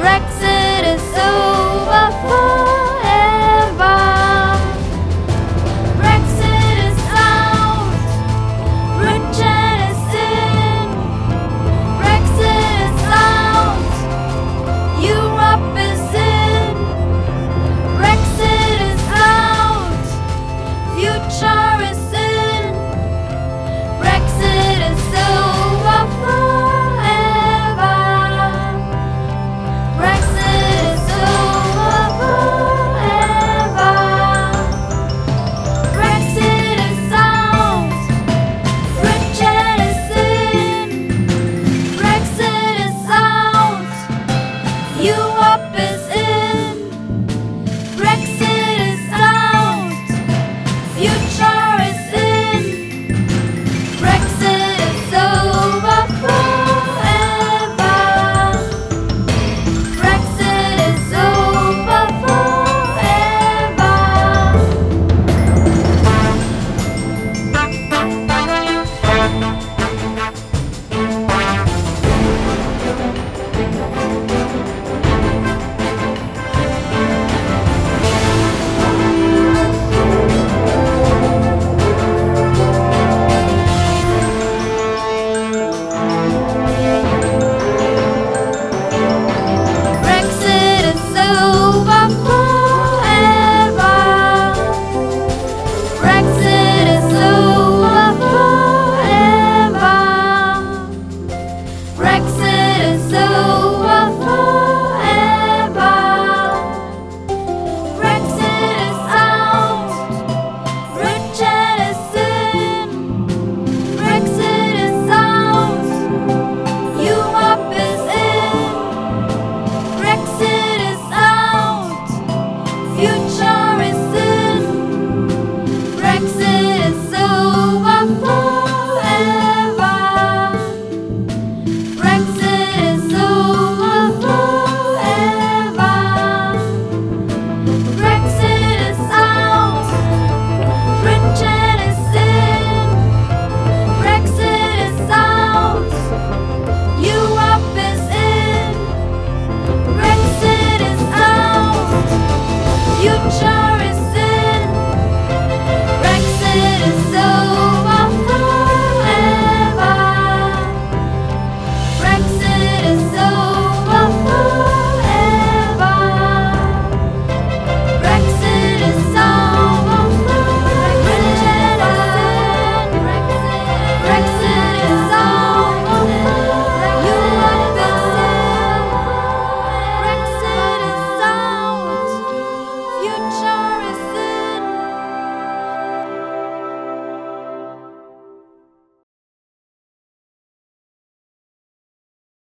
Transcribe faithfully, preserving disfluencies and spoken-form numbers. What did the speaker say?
Brexit is over forever. Brexit is out. Britain is in. Brexit is out. Europe is in. Brexit is out. Future is in. Brexit is over forever. Brexit is over forever. Brexit is out. Britain is in. Brexit is out. You